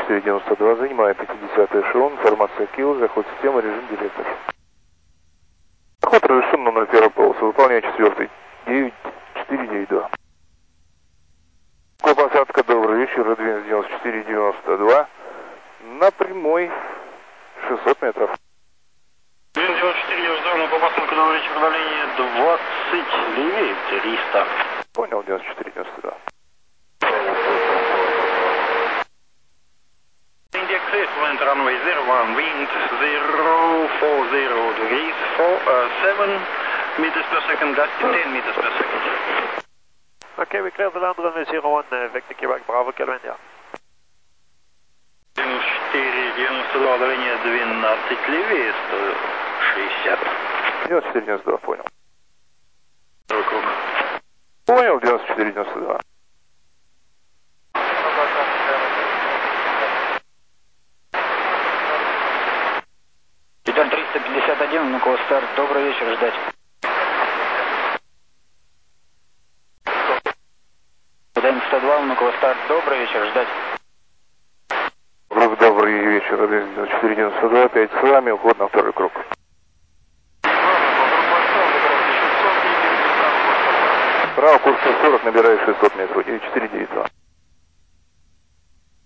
9492, занимаю 50-й эшелон, информация Кио, заход системы, режим директор. Заход разрешен на 01 полосу, выполняю 4-й, 9492. Посадка, добрый вечер, Адвенс 9492, на прямой 600 метров. 9492, на посадка, добрый вечер, давление 20, левее 300. Понял, 9492. India Chris, land runway 01, wind 040 degrees, 7 meters per second, gust 10 meters per second. Okay, we clear the land runway 01, Vector Quebec, Bravo, Calvendia. 9492, давление 12, левее 160. 9492, понял. Круг. Понял, 9492. Италь 351, Внуково старт, добрый вечер, ждать. Италь 102, Внуково старт, добрый вечер, ждать. Добрый вечер, Адвенс 9492, опять с вами, уход на второй круг. Право, курс 140, набираю 600 метров, 9492.